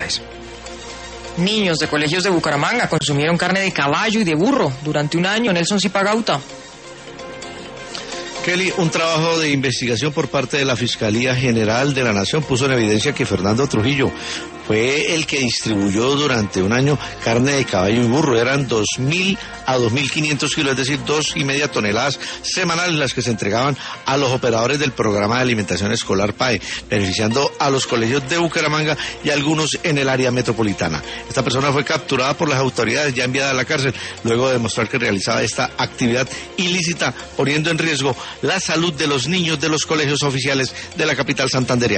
Niños de colegios de Bucaramanga consumieron carne de caballo y de burro durante un año. Nelson Zipagauta. Kelly, un trabajo de investigación por parte de la Fiscalía General de la Nación puso en evidencia que Fernando Trujillo fue el que distribuyó durante un año carne de caballo y burro. Eran 2.000 a 2.500 kilos, es decir, 2,5 toneladas semanales las que se entregaban a los operadores del programa de alimentación escolar PAE, beneficiando a los colegios de Bucaramanga y algunos en el área metropolitana. Esta persona fue capturada por las autoridades, ya enviada a la cárcel, luego de demostrar que realizaba esta actividad ilícita, poniendo en riesgo la salud de los niños de los colegios oficiales de la capital santandereana.